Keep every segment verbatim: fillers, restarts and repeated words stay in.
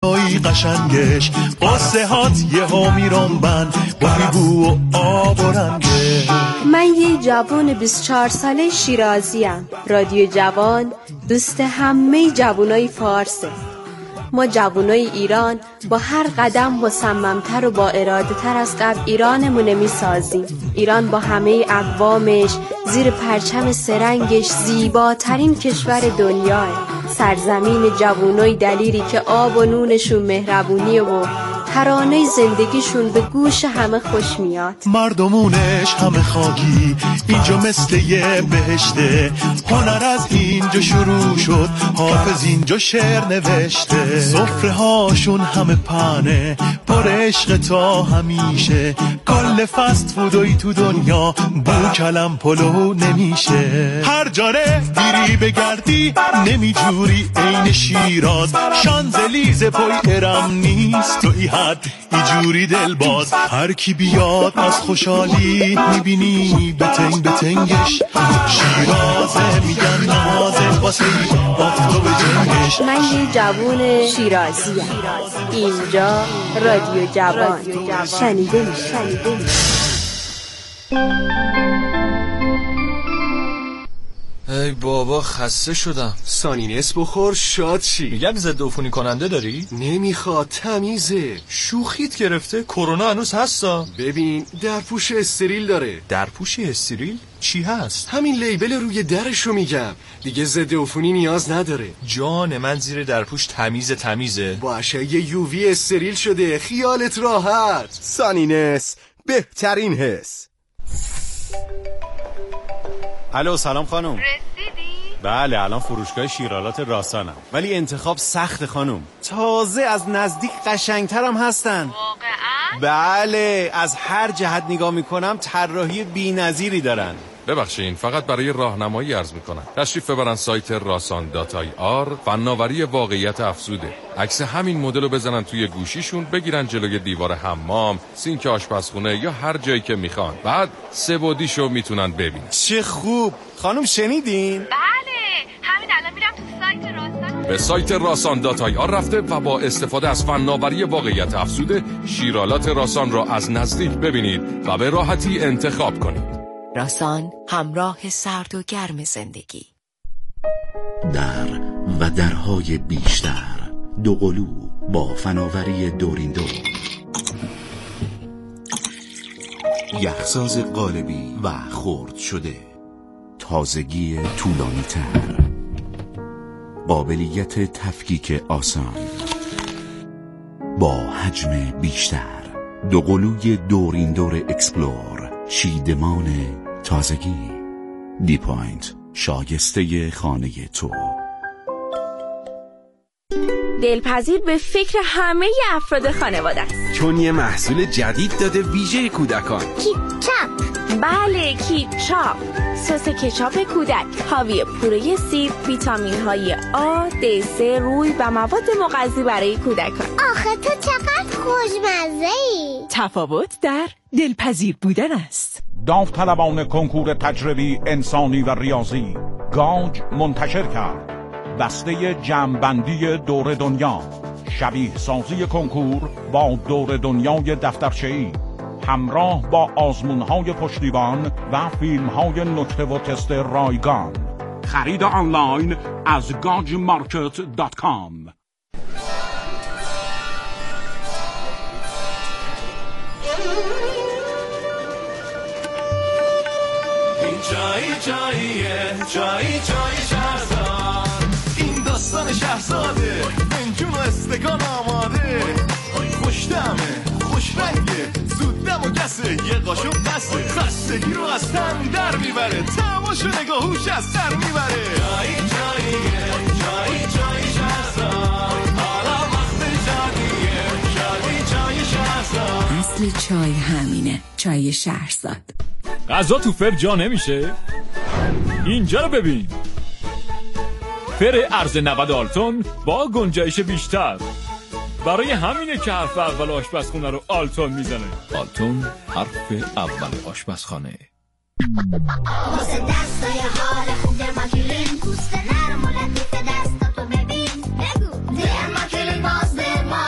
ای قشنگش قصه هات یه ها میرم بند با بو و آب و رنگش. من یه جوان بیست و چهار ساله شیرازیم. رادیو جوان دوست همه جوانای فارسه. ما جوانای ایران با هر قدم مصممتر و با اراده تر از قبل ایرانمونه می سازیم. ایران با همه اقوامش زیر پرچم سرنگش زیباترین کشور دنیاه. سرزمین جوانای دلیری که آب و نونشون مهربونیه و ترانه زندگیشون به گوش همه خوش میاد. مردمونش همه خاکی اینجا مثل یه بهشته. هنر از اینجا شروع شد، حافظ اینجا شعر نوشته. سفره هاشون همه پنه پر عشق تا همیشه. کل فست فودوی تو دنیا بو کلم پلو نمیشه. هر جاره بیری بگردی نمیجوری عین شیراز. شانزلیزه پای ارم نیست تو ای حد ایجوری دل باز. هر کی بیاد از خوشحالی میبینی بتنگ بتنگش. شیرازه میگن نازه واسه آفتاب جنگش. من یه جوون شیرازیم. اینجا رادیو جوان. شنیده می شنیده می ای بابا خسته شدم. سانینس بخور شاد شی. میگم ضد عفونی کننده داری؟ نمیخواد، تمیزه. شوخیت گرفته؟ کرونا هنوز هستا؟ ببین درپوش استریل داره. درپوشی استریل؟ چی هست؟ همین لیبل روی درشو میگم. دیگه ضد عفونی نیاز نداره. جان من زیر درپوش تمیز تمیزه. با اشعه یووی استریل شده، خیالت راحت. سانینس بهترین حس. الو سلام خانم. رسیدی؟ بله الان فروشگاه شیرالات راسانم، ولی انتخاب سخت خانم. تازه از نزدیک قشنگترم هستن. واقعا؟ بله از هر جهت نگاه میکنم طراحی بی‌نظیری دارن. ببخشین فقط برای راهنمایی عرض میکنم تشریف ببرن سایت راسان دات آی آر. فناوری واقعیت افزوده. عکس همین مدل رو بزنن توی گوشیشون، بگیرن جلوی دیوار حمام، سینک آشپزخونه یا هر جایی که میخوان. بعد سه بعدیشو میتونن ببینن. چه خوب. خانم شنیدین؟ بله همین الان میرم تو سایت راسان. به سایت راسان دات آی آر رفته و با استفاده از فناوری واقعیت افزوده شیرالات راسان را از نزدیک ببینید و به راحتی انتخاب کنید. راسان، همراه سرد و گرم زندگی. در و درهای بیشتر، دوقلو با فناوری دورین دور، یخساز قالبی و خرد شده، تازگی طولانی تر، قابلیت تفکیک آسان با حجم بیشتر. دوقلوی دورین دور اکسپلور، شیدمان تازگی. دی پوینت، شایسته خانه تو. دلپذیر به فکر همه افراد خانواده است، چون یه محصول جدید داده ویژه کودکان. کیچاپ. بله کیچاپ، سس کچاپ کودک حاوی پوره سیب، ویتامین های آ، دی، سه، روی و مواد مغذی برای کودکان. آخه تو چقدر خوشمزه‌ای. تفاوت در دلپذیر بودن است. داوطلبان کنکور تجربی انسانی و ریاضی گاج منتشر کرد دسته جمع‌بندی دور دنیا، شبیه سازی کنکور با دور دنیای دفترچه‌ای، همراه با آزمون‌های پشتیبان و فیلم‌های نکته و تست رایگان. خرید آنلاین از گاج مارکت دات کام. این جایی جاییه، جایی جایی شهرزاد. این داستان شهرزاده، منجون و استکان آماده. خوش دمه، خوش رنگه، زود دم و کسه، یه قاشق بسته. خستگی رو از تن در میبره، تماش و نگاهوش از سر میبره. جایی جاییه، جایی جایی شهرزاد. حالا وقت جادیه، جایی جایی شهرزاد. اصل چای همینه، چای شهرزاد. غذا تو فر جا نمیشه؟ اینجا رو ببین، فر ارز نود آلتون با گنجایش بیشتر. برای همینه که حرف اول آشپزخونه رو آلتون میزنه. آلتون حرف اول آشپزخانه. واسه دستای حال خوب درماکیلین، پوست نرم و لطیف دستاتو ببین. بگو درماکیلین باز درما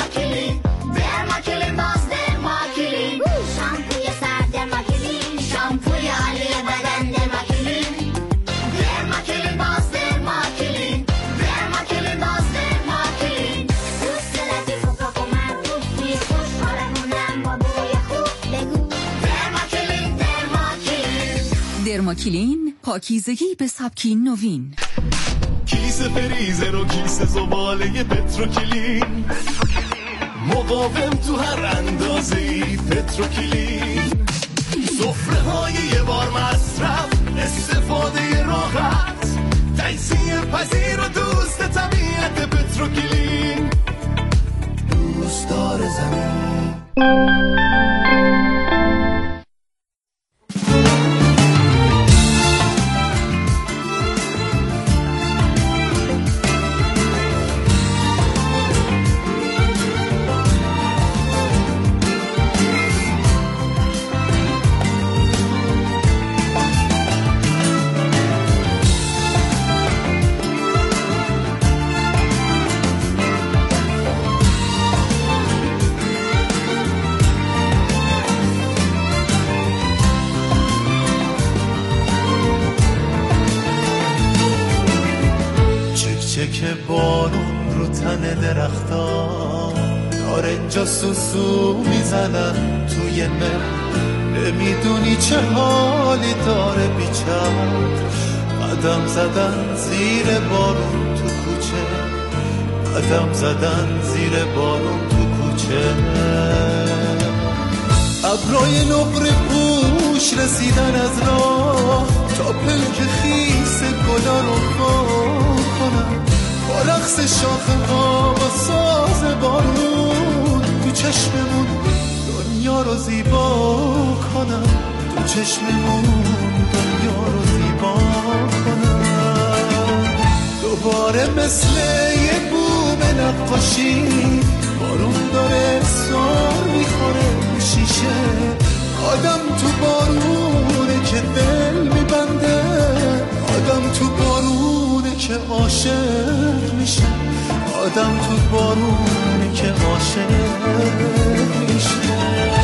درماکلین، پاکیزگی به سبکی نوین. کیسه فریزر و کیسه زباله پتروکلین، مقاوم تو هر اندازه‌ای. پتروکلین سفره های یه بار مصرف، استفاده راحت، تجزیه پذیر و دوست طبیعت. پتروکلین دوستدار زمین. که بارون رو تن درختا، نارنجا سوسو میزنن توی مه، نمیدونی چه حالی داره بیچاره. قدم زدن زیر بارون تو کوچه، قدم زدن زیر بارون تو کوچه. ابرای نقره پوش رسیدن از راه، تا پلک خیس گلا رو خور کنن. با رقص شاخه ها با ساز بارون، تو چشممون دنیا رو زیبا کنن. تو چشممون دنیا رو زیبا کنن. دوباره مثل یه بوم نقاشی، بارون داره سار میخوره شیشه. آدم تو بارونه که دل میبنده، آدم تو بارونه که عاشق میشه. آدم تو بارونه که عاشق میشه.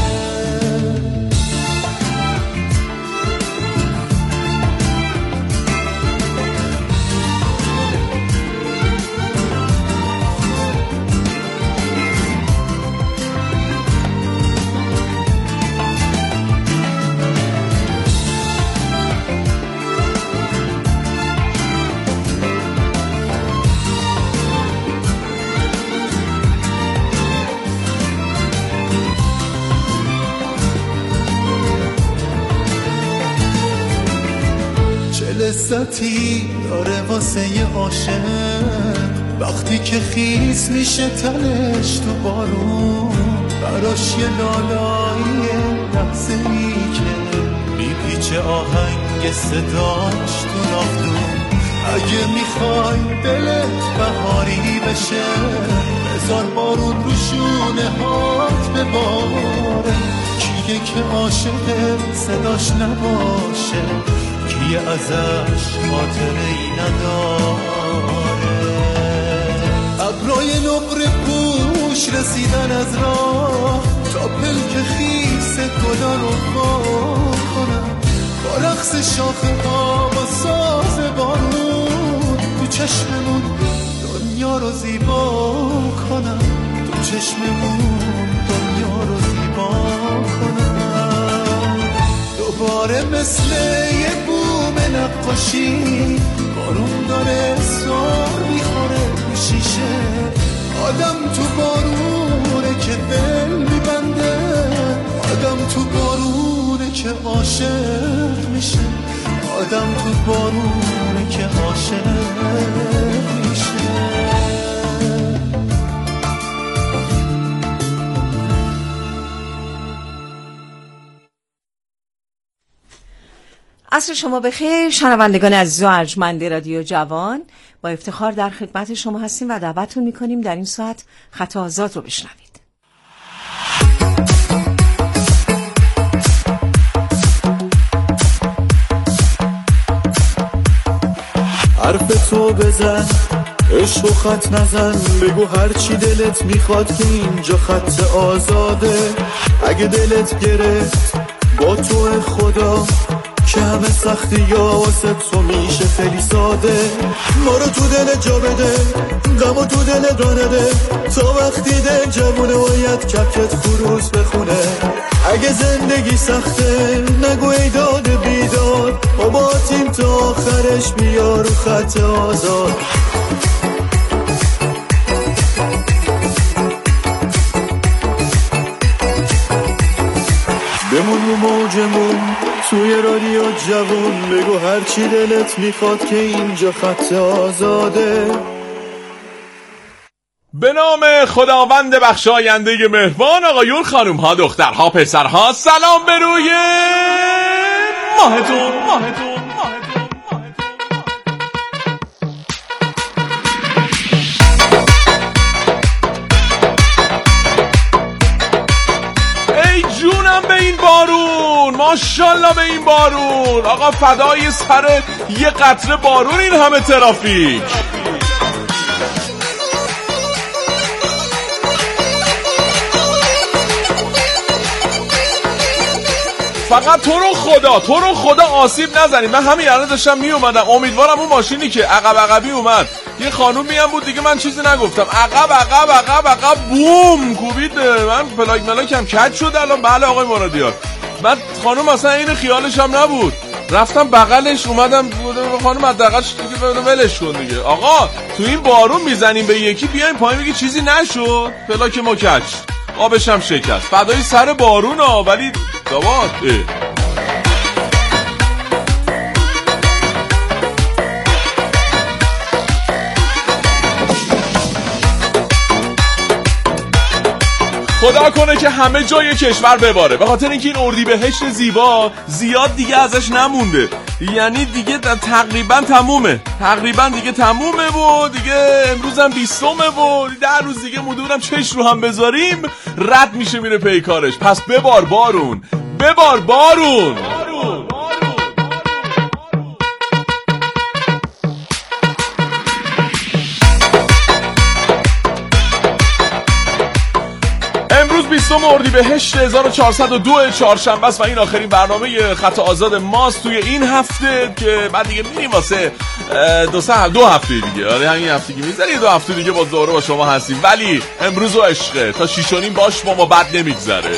لذتی داره واسه یه عاشق، وقتی که خیس میشه تنش تو بارون. براش یه لالایی لحظه ای که میپیچه آهنگ صداش تو نافتون. اگه میخوای دلت بهاری بشه، بذار بارون رو شونه هات بباره. کیه که عاشق صداش نباشه، کیه ازش خاطره ای نداره. ابرای نقره پوش رسیدن از راه، تا پلک خیس گلا رو خور کنن. با رقص شاخه ها با ساز بارون، تو چشممون دنیا رو زیبا کنن. تو چشممون دنیا رو زیبا کنن. دوباره مثل یه بوم نقاشی، بارون داره سار میخوره شیشه. آدم تو بارونه که دل میبنده، آدم تو بارونه که عاشق میشه. آدم تو بارونه که عاشق میشه. عصر شما بخیر شنوندگان عزیز و ارجمند رادیو جوان. با افتخار در خدمت شما هستیم و دعوتتون میکنیم در این ساعت خط آزاد رو بشنوید. حرف تو بزن، عشق و خط نزن، بگو هر چی دلت میخواد که اینجا خط آزاده. اگه دلت گرفت با تو خدا، که همه سختی یا واسه تو میشه خیلی ساده. ما رو تو دل جا بده، غم و تو دل رانده، تا وقتی دل جوونه باید کپکت خروس بخونه. اگه زندگی سخته نگو ای داد بیداد، بابا خط آزاد. بمون رو موجمون توی رادیو جوون، بگو هرچی دلت میخواد که اینجا خط آزاده. به نام خداوند بخشاینده مهربان، آقایون خانوم‌ها دخترها پسرها، سلام به روی ماهتون ماهتون به این بارون، ماشاءالله به این بارون. آقا فدای سر یه قطره بارون این همه ترافیک. فقط تو رو خدا تو رو خدا آسیب نزنید. من همین الان داشتم می اومدم، امیدوارم اون ماشینی که عقب عقبی اومد یه خانوم میام بود دیگه، من چیزی نگفتم، عقب عقب عقب عقب بوم کوبید، من پلاک ملاکم کج شد الان. بله آقای مرادیار، من خانوم اصلا این خیالش هم نبود، رفتم بغلش اومدم خانوم حداقلش دیگه ولش کن دیگه. آقا تو این بارون میزنیم به یکی بیایم پایین بگی چیزی نشد، پلاک ما کج، آبش هم شکست، فدای سر بارون ها. ولی داماد خدا کنه که همه جای کشور بباره، به خاطر اینکه این اردیبهشت زیبا زیاد دیگه ازش نمونده، یعنی دیگه تقریبا تمومه، تقریبا دیگه تمومه و دیگه امروز هم بیستمه و ده روز دیگه مدونم چش رو هم بذاریم رد میشه میره پیکارش. پس ببار بارون، ببار بارون, بارون. امروز بیستم اردیبهشت هزار و چهارصد و دو چهارشنبه است و این آخرین برنامه خط آزاد ماست توی این هفته که بعد دیگه میریم واسه دو سه دو هفته دیگه. آره همین هفته که میذاری دو هفته دیگه باز دوباره با شما هستیم، ولی امروز و عشقه تا شیش و نیم باش با ما بد نمیگذره.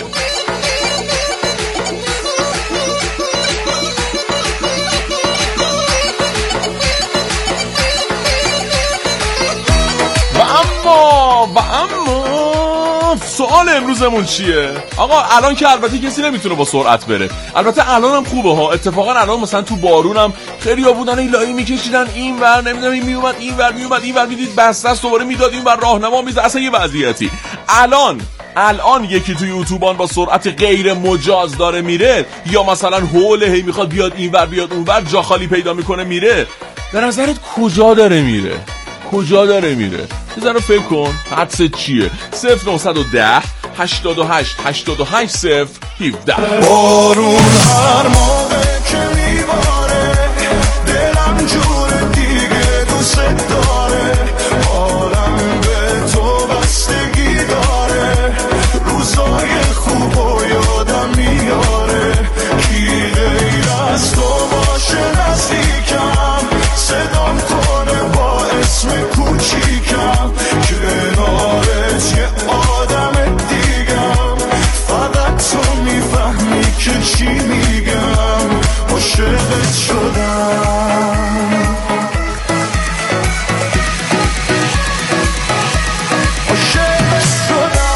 و اما و اما سوال امروزمون چیه؟ آقا الان که البته کسی نمیتونه با سرعت بره، البته الان هم خوبه ها، اتفاقا الان مثلا تو بارون هم خیلی ها بودن این لایی میکشیدن این ور، نمیدونم این میومد این ور میومد این ور میدید بسته است دوباره میداد این ور راهنما میزد، اصلا یه وضعیتی. الان الان یکی توی اتوبان با سرعت غیر مجاز داره میره، یا مثلا هول هی میخواد بیاد این ور بیاد اون ور، جا خالی پیدا میکنه میره، به نظرت کجا داره میره؟ کجا داره میره؟ بذار فکر کن، حدست چیه؟ صفر نهصد و ده هشتاد و هشت هشتاد و هشت صفر هفده. بارون هر موقع که میباره دلم جور دیگه دوست داره، حالم به تو بستگی داره، روزای خوب و یادم میاره، کی غیر از تو باشه نزدیکم، صدام کنه با اسم کوچیکم، کنارت یه آدم دیگم، فقط تو میفهمی که چی میگم، عاشقت شدم، عاشقت شدم.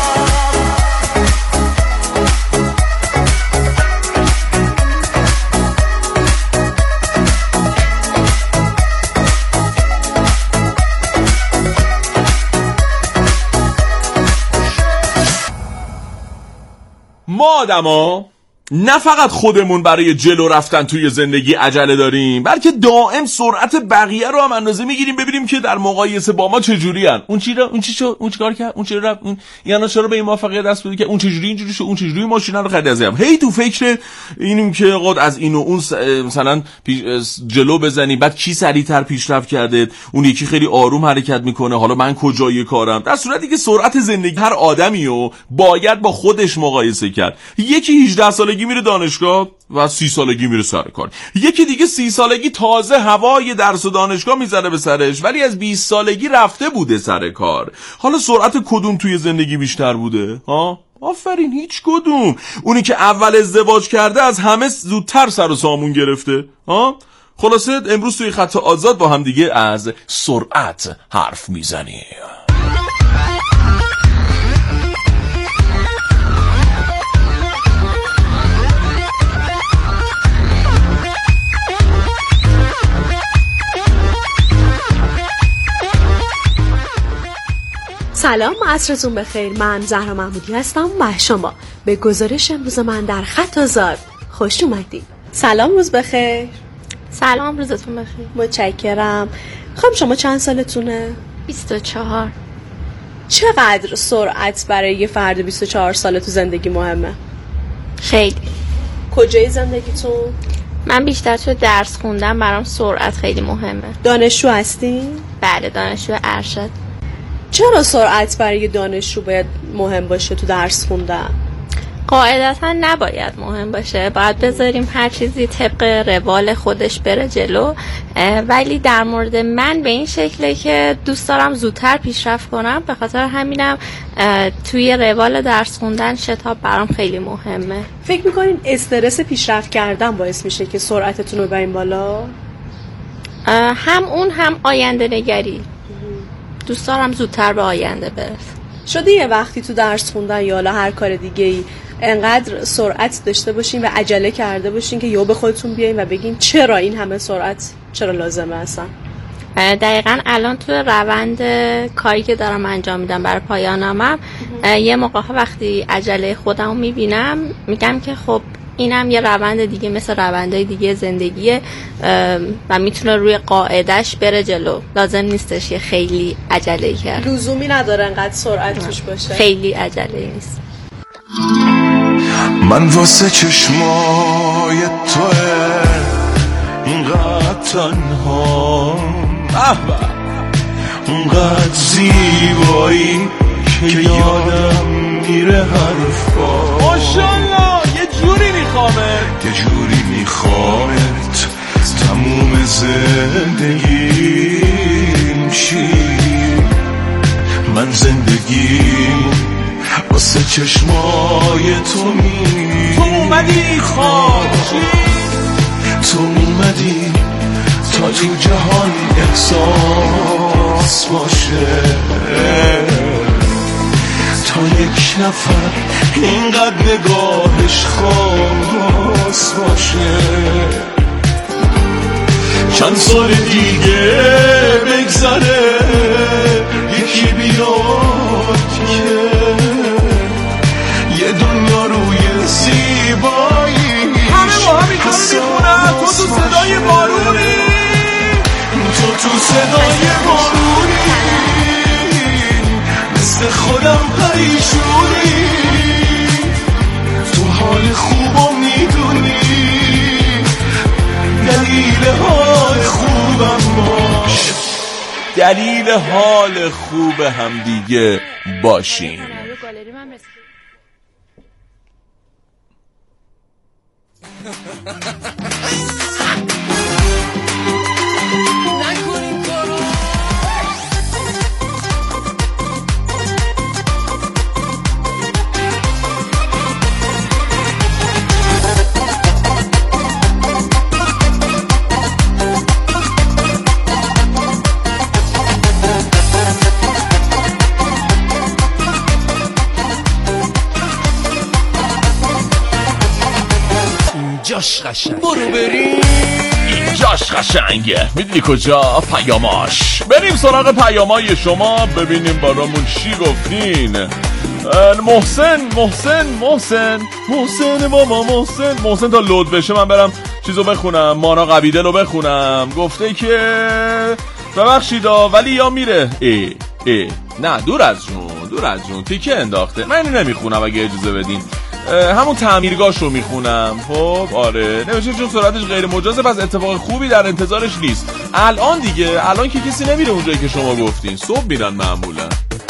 ما آدما نه فقط خودمون برای جلو رفتن توی زندگی عجله داریم، بلکه دائم سرعت بقیه رو هم اندازه میگیریم ببینیم که در مقایسه با ما چجوری ان. اون چی اون چی شو اون چیکار کرد، اون چرا رفت، اون یعنی چرا به این موفقیت دست پیدا کرد، اون چجوری اینجوری شو، اون چجوری ماشینا رو خرید. ازم هی تو فکر اینیم که قد از این و اون مثلا جلو بزنی، بعد کی سریعتر پیشرفت کرده، اون یکی خیلی آروم حرکت میکنه، حالا من کجای کارم، در صورتی که سرعت زندگی هر آدمیو باید با خودش مقایسه کرد. یکی هجده سالگی میره دانشگاه و سی سالگی میره سر کار، یکی دیگه سی سالگی تازه هوای درس و دانشگاه میزنه به سرش ولی از بیست سالگی رفته بوده سر کار. حالا سرعت کدوم توی زندگی بیشتر بوده؟ ها؟ آفرین، هیچ کدوم. اونی که اول ازدواج کرده از همه زودتر سر و سامون گرفته، ها؟ خلاصه امروز توی خط آزاد با هم دیگه از سرعت حرف میزنیم. سلام، عصرتون بخیر. من زهرا محمودی هستم و شما به گزارش امروز من در خط آزاد خوش اومدید. سلام، روز بخیر. سلام، روزتون بخیر. متشکرم. خب شما چند سالتونه؟ بیست و چهار. چقدر سرعت برای یه فرد بیست و چهار ساله تو زندگی مهمه؟ خیلی. کجای زندگیتون؟ من بیشتر تو درس خوندم، برام سرعت خیلی مهمه. دانشجو هستی؟ بله، دانشجو ارشد. چرا سرعت برای دانشجو باید مهم باشه تو درس خوندن؟ قاعدتا نباید مهم باشه، باید بذاریم هر چیزی طبق روال خودش بره جلو، ولی در مورد من به این شکله که دوست دارم زودتر پیشرفت کنم، به خاطر همینم توی روال درس خوندن شتاب برام خیلی مهمه. فکر میکنین استرس پیشرفت کردن باعث میشه که سرعتتون رو ببرین بالا؟ هم اون هم آینده نگری. دوست دارم زودتر به آینده برسم. شده یه وقتی تو درس خوندن یا حالا هر کار دیگه ای انقدر سرعت داشته باشین و عجله کرده باشین که یهو به خودتون بیاین و بگین چرا این همه سرعت چرا لازمه اصلا؟ دقیقاً الان تو روند کاری که دارم انجام میدم برای پایانامم، یه موقع وقتی عجله خودمو میبینم میگم که خب اینم یه روند دیگه مثل روندهای دیگه زندگیه و میتونه روی قاعدش بره جلو. لازم نیستش یه خیلی عجله کرد. لزومی نداره انقدر سرعت توش باشه. خیلی عجله نیست. من واسه چشمای توه اینقدر تنها، اونقدر زیبایی که یادم میره حرفا. ماشالله، یه جوری میخوامت یه جوری میخوامت تموم زندگیم چی. من زندگیم واسه چشمای تو می تو اومدی خواهی، تو اومدی تا این جهان احساس باشه، تا یک نفر اینقدر نگاهش خاص باشه. چند سال دیگه بگذره یکی بیاد که یه دنیا روی زیبایی همه با همین کنو میخونن. تو تو صدای بارونی، تو تو صدای بارونی مثل خودم پریشونی، تو حال خوبم میدونی دلیل حال خوبم باش، دلیل حال خوب هم دیگه باشیم. اینجاش قشنگ، برو بریم اینجاش قشنگه. میدونی کجا؟ پیاماش. بریم سراغ پیامای شما ببینیم برامون چی گفتین. محسن محسن محسن محسن بابا محسن محسن تا لود بشه من برم چیزو بخونم، مانا قبیده رو بخونم. گفته که ببخشیدا ولی یا میره ای ای نه دور از جون دور از جون تیکه انداخته. من اینو نمیخونم اگه اجازه بدین، همون تعمیرگاش رو میخونم. خب آره نمیشه چون سرعتش غیر مجازه، پس اتفاق خوبی در انتظارش نیست. الان دیگه الان که کسی نمیره اونجایی که شما گفتین، صبح میرن معمولا.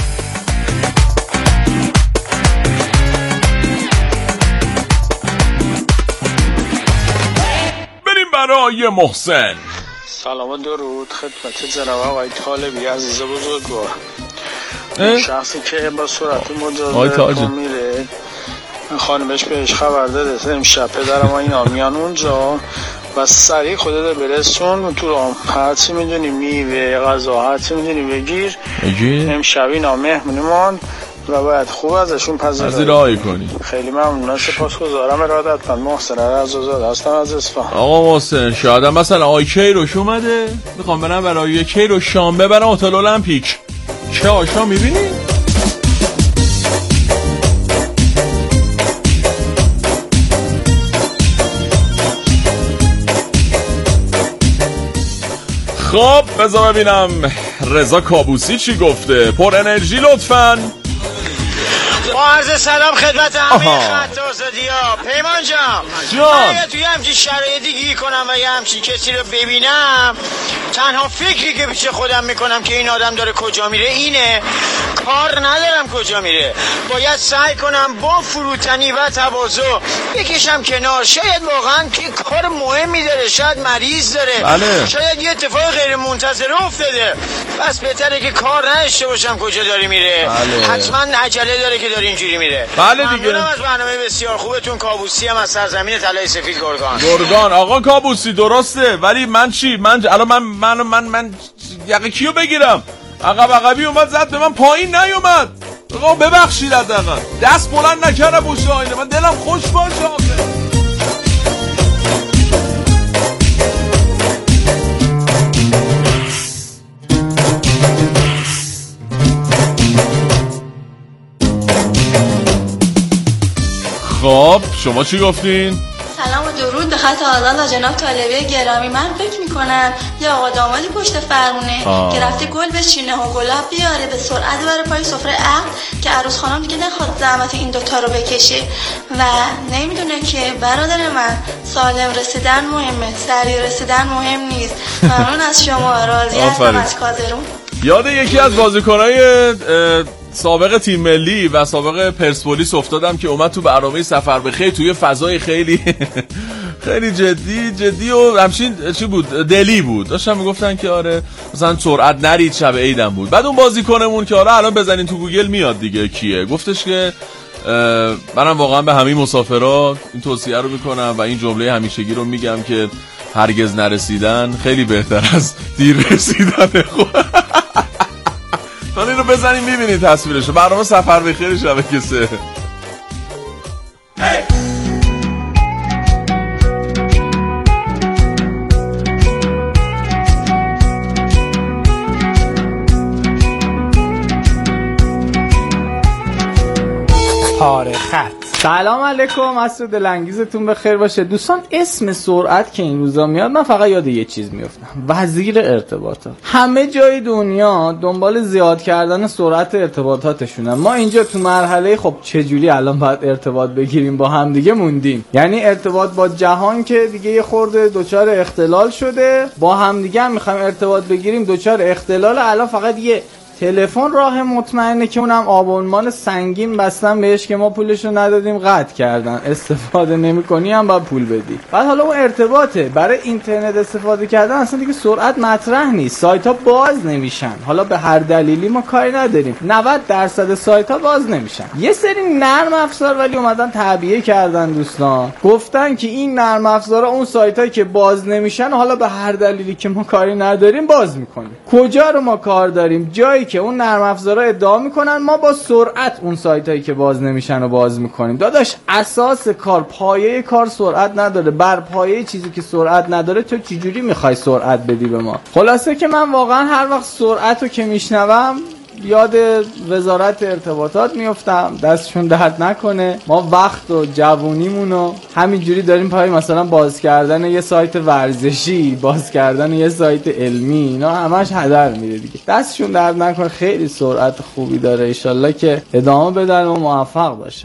بریم برای محسن. سلام و درود خدمت جناب آقای طالبی عزیز بزرگوار. شخصی که با سرعت مجازه میره خانمش بهش خبر داده امشب پدرم و اینا میان اونجا و سریع خودت برسون تو راه. هرچی میدونی میوه غذا هرچی میدونی بگیر بگیر امشبی نامهمونیمون و باید خوب ازشون پذیرایی کنی. خیلی ممنون، سپاسگزارم. ارادتمند محسن رضازاده هستم از اصفهان. آقا محسن شاید مثلا آی کیروش اومده، میخوام برم برای کیروش شام ببرم هتل المپیک. چه آشنا میبینی؟ خب بذار ببینم رضا کابوسی چی گفته. پر انرژی لطفاً. با عرض سلام خدمت همه خط آزادی‌ها. پیمان جان من توی همچین شرایطی گیر کنم و یه همچین کسی رو ببینم، تنها فکری که پیش خودم میکنم که این آدم داره کجا میره اینه، کار ندارم کجا میره، باید سعی کنم با فروتنی و تواضع بکشم کنار. شاید واقعا که کار مهمی داره، شاید مریض داره، بله. شاید یه اتفاق غیر منتظره افتاده، پس بهتره که کار نداشته باشم کجا داره میره. بله. حتما عجله داره که داره اینجوری میره. بله دیگه. ممنونم از برنامه بسیار خوبتون. کابوسی هم از سرزمین طلای سفید گرگان. گرگان آقا کابوسی درسته، ولی من چی؟ من الان من من من من یقه کیو بگیرم؟ عقب عقبی اومد زد به من، پایین نیومد. آقا ببخشید حداقل دست بلند نکردم پشت آینه، من دلم خوش باشه آخه. خب شما چی گفتین؟ سلام و درود به خط آزاد و جناب طالبی گرامی. من فکر میکنم یه آقا دامادی پشت فرمونه آه. که رفته گل بچینه و گلاب بیاره به سرعت بره پای سفره عقد که عروس خانم دیگه نخواد زحمت این دوتا رو بکشه و نمیدونه که برادر من سالم رسیدن مهمه، سریع رسیدن مهم نیست. ممنون از شما. راضی هستم از کازرون. یاد یکی از بازیکنای سابق تیم ملی و سابق پرسپولیس افتادم که اومد تو برنامه سفر بخیر توی فضای خیلی خیلی جدی جدی و همچین چی بود دلی بود، داشتن میگفتن که آره مثلا سرعت نرید شب عیدم بود. بعد اون بازیکنمون که آره الان بزنین تو گوگل میاد دیگه کیه، گفتش که منم واقعا به همین مسافرات این توصیه رو میکنم و این جمله همیشگی رو میگم که هرگز نرسیدن خیلی بهتر از دیر رسیدن. من این رو بزنیم میبینید تصویرشو. برنامه سفر بخیر شبکه سه. پاره خط. سلام علیکم، عصر دلانگیزتون بخیر باشه دوستان. اسم سرعت که این روزا میاد من فقط یاد یه چیز میافتم، وزیر ارتباطات. همه جای دنیا دنبال زیاد کردن سرعت ارتباطاتشونن، ما اینجا تو مرحله خب چجوری الان باید ارتباط بگیریم با هم دیگه موندیم. یعنی ارتباط با جهان که دیگه یه خورده دچار اختلال شده، با هم دیگه هم میخوایم ارتباط بگیریم دچار اختلال. الان فقط یه تلفن راه مطمئنه که اونم آبونمان سنگین بستن بهش که ما پولشو ندادیم قطع کردن، استفاده نمی‌کنی هم باید پول بدی. بعد حالا اون ارتباطه، برای اینترنت استفاده کردن اصلا دیگه سرعت مطرح نیست، سایت‌ها باز نمیشن. حالا به هر دلیلی ما کاری نداریم، نود درصد سایت‌ها باز نمیشن. یه سری نرم افزار ولی اومدن تعبیه کردن دوستان، گفتن که این نرم افزارا اون سایت‌هایی که باز نمیشن حالا به هر دلیلی که ما کاری نداریم باز می‌کنیم. کجا رو ما کار داریم؟ جایی که اون نرم افزارا ادعا میکنن ما با سرعت اون سایت هایی که باز نمیشن رو باز میکنیم. داداش اساس کار، پایه کار سرعت نداره، بر پایه چیزی که سرعت نداره تو چجوری میخوای سرعت بدی به ما؟ خلاصه که من واقعا هر وقت سرعت رو که میشنوم یاد وزارت ارتباطات میافتم، دستشون درد نکنه. ما وقت و جوونیمونو همینجوری داریم پای مثلا باز کردن یه سایت ورزشی، باز کردن یه سایت علمی، اینا همش هدر میره دیگه. دستشون درد نکنه، خیلی سرعت خوبی داره، انشالله که ادامه بدن و موفق باشن.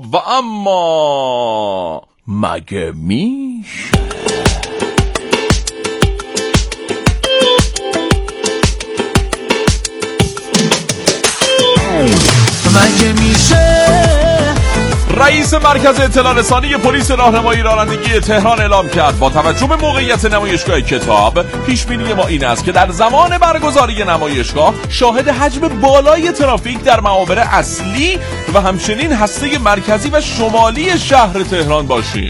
و اما مگه میشه. مگه میشه رئیس مرکز اطلاع رسانی پلیس راهنمایی رانندگی تهران اعلام کرد با توجه به موقعیت نمایشگاه کتاب پیشبینی ما این است که در زمان برگزاری نمایشگاه شاهد حجم بالای ترافیک در محاور اصلی و همچنین هسته مرکزی و شمالی شهر تهران باشیم.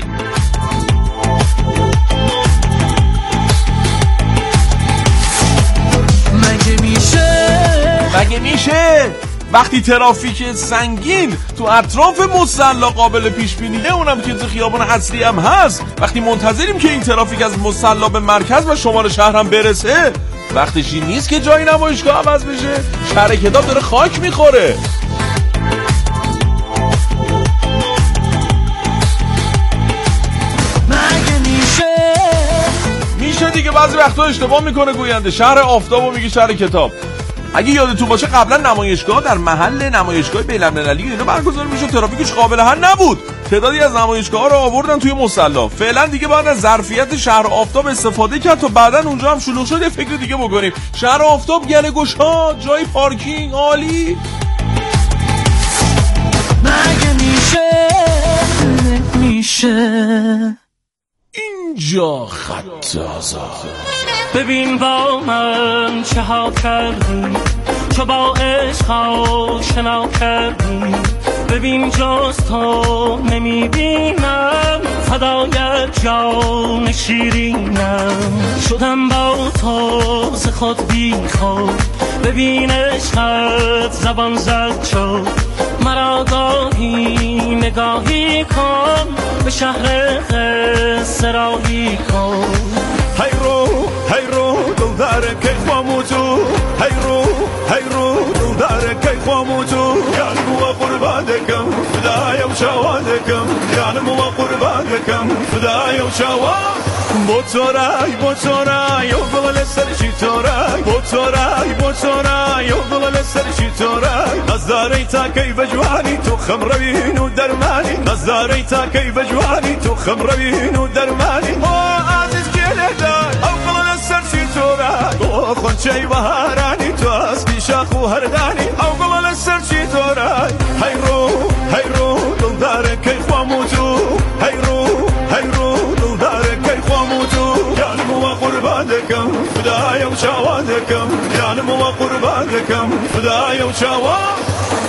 مگه میشه مگه میشه وقتی ترافیک سنگین تو اطراف مصلا قابل پیش بینیه، اونم که تو خیابان اصلی هم هست، وقتی منتظریم که این ترافیک از مصلا به مرکز و شمال شهر هم برسه، وقتش این نیست که جای نمایشگاه عوض بشه؟ شهر کتاب داره خاک میخوره. مگه میشه میشه دیگه، بعضی وقتا اشتباه میکنه گوینده، شهر آفتابو میگه شهر کتاب. اگه یادتون باشه قبلا نمایشگاه در محل نمایشگاه بین‌المللی اینا برگزار میشد، ترافیکش قابل حل نبود، تعدادی از نمایشگاه‌ها رو آوردن توی مصلا. فعلا دیگه باید از ظرفیت شهر آفتاب استفاده کرد تا بعداً اونجا هم شلوغ شد یه فکر دیگه بکنیم. شهر آفتاب گله گشا، جای پارکینگ عالی. مگه میشه میشه اینجا خط آزاد. ببین با من چه ها کردی، چه با عشق آشنا کردی، ببین جز تو نمیبینم فدایت جان شیرینم، شدم با تو ز خود بی خود، ببین عشقت زبان زد شد، مرا گاهی نگاهی کن، به شهر قصه راهی کن. هی رو هی رو دل داره که خاموتو، هی رو هی رو دل داره که خاموتو، یعنی مو قربان دکم فدای و شوان دکم، یعنی مو قربان دکم فدای و شوان. با تو رای با تو رای و بغل سرشی تو رای، با تو رای با تو رای و بغل سرشی تو رای، نظاری تا کی بجوانی تو خم روین و درمانی، نظاری تا کی بجوانی تو خم روین و درمانی. عزیز او قلل سرسی تو رای او خونچه بهارانی، تو از بیشاخ و هردانی او قلل سرسی تو رای. هی رو هی رو دل داره که خاموتو، هی رو هی رو دل داره که خاموتو، یعنی مو قربان دکم فدای و شوان دکم، یعنی مو قربان دکم فدای و شوان.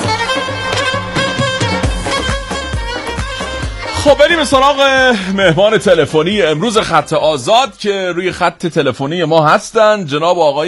خب بریم سراغ مهمان تلفنی امروز خط آزاد که روی خط تلفنی ما هستن، جناب آقای